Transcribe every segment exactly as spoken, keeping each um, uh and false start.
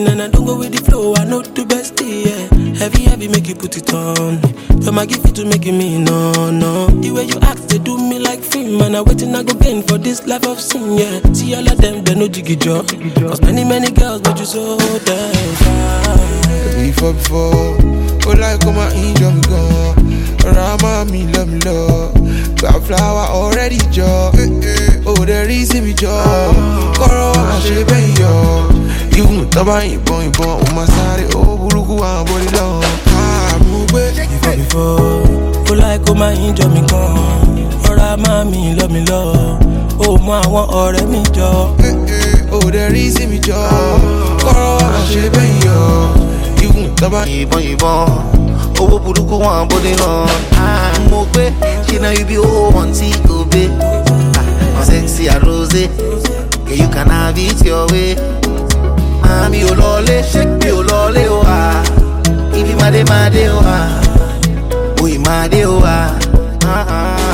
pin and I don't go with the flow. I know the best, yeah. Heavy, heavy, make you put it on. You're my gift to making me no, no. The way you act, they do me like film. And I waiting, I go gain for this life of sin, yeah. See all of them, they know jiggy job. Cause many, many girls, but you so damn fine. Before, before, oh, like, come on, enjoy me, go. Rama, me, love me, love. Got flower already, job. Oh, there is me, job. Koro, I should be yo. You taba ibon ibon, o masare, oh, buruku, and body long. Ah, move it. Before, before, oh, like, come on, enjoy me, go. Rama, me, love me, love. Oh, my, I want all of me, job. Oh, there is me, job. Koro, I should be yo. You taba ibon ibon. Oh, buruku one body long. Ah, mope. She know you be oh one see go be. Ah, sexy a rose. Yeah, you can have it your way. Ah, me olole, shake me olole oh ah. If you made made oh ah, we made oh ah. Ah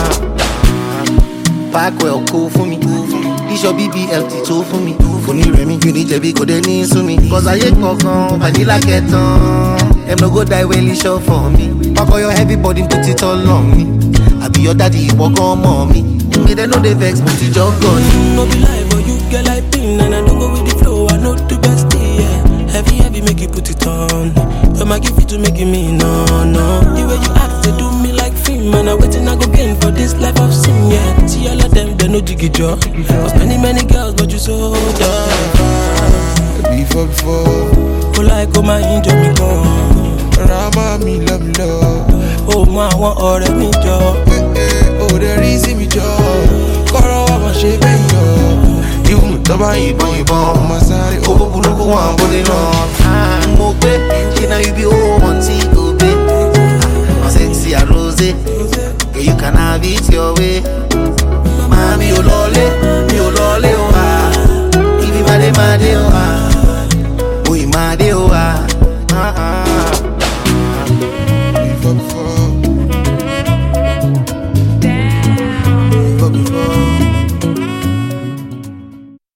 ah. Back well cool for me. This your B B L T two for me. For me, Remy, you need to be good and to me. Cause I ain't cockon, vanilla get on. Them no go die when you show for me. Pack all your heavy body, put it all on me. I be your daddy, you walk on mommy. Me they know they vex, put it jog on. Mm, no be lie, but you get like pin and I don't go with the flow. I know the best, yeah. Heavy, heavy, make you put it on. You're my gift to making me no, no. The way you act, they do me like film. And I waiting, I go gain for this life of sin, yeah. See all of them, they know jiggy job. Cause many, many girls, but you so dumb. Before, before. Oh, like, oh, my angel, me gone. Rama, me, love me, love. Oh, my, I want all of me, job. Oh, there is me, job. Koro, I want shape, yo. You taba ibon ibon, o masare, oh, buruku one body long. Ah, mope. She know you be oh one see go be. Ah, sexy a rose. Yeah, you can have it your way. Mami olole, mi olole oh ah. If you made made oh ah, we made oh